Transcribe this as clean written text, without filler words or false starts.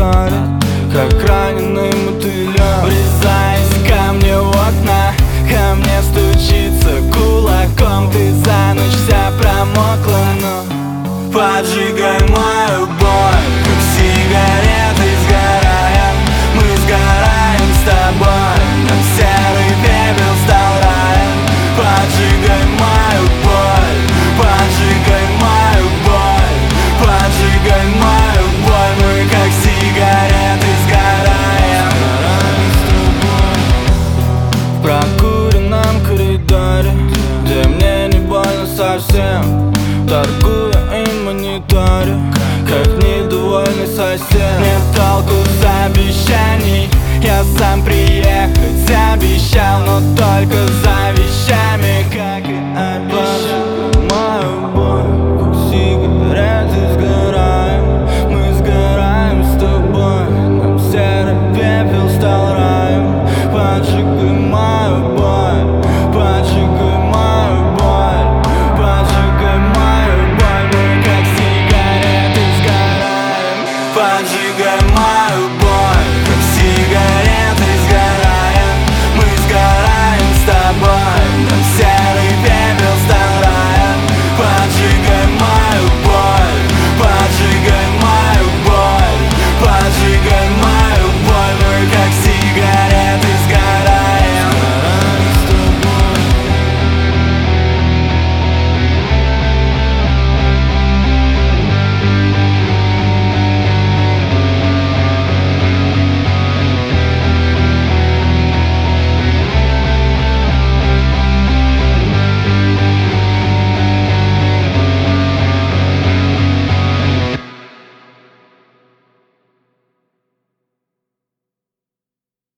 коридоре, как раненый мотылёк. Врезаясь ко мне в окна, ко мне стучится кулаком. Ты за ночь вся промокла, но поджигай мою боль, как сигареты сгораем. Мы сгораем с тобой, нам серый пепел стал раем. Поджигай мою боль, поджигай мою боль, поджигай мою боль. Мы как сигареты сгораем. В прокуренном коридоре, где мне не больно совсем, торгую и мониторю, как недовольный сосед. Нет толку с обещаний, я сам приехать обещал, но только за вещами, как и обещал. Мою боль, как сигареты сгораем. Мы сгораем с тобой, нам серый пепел стал раем. Поджигай мою боль, поджигай мою боль, поджигай мою боль. Мы как сигареты сгораем. Поджигай мою боль, как сигареты сгораем. Мы сгораем с тобой, нам серый пепел стал раем. Поджигай мою боль, поджигай мою боль, поджигай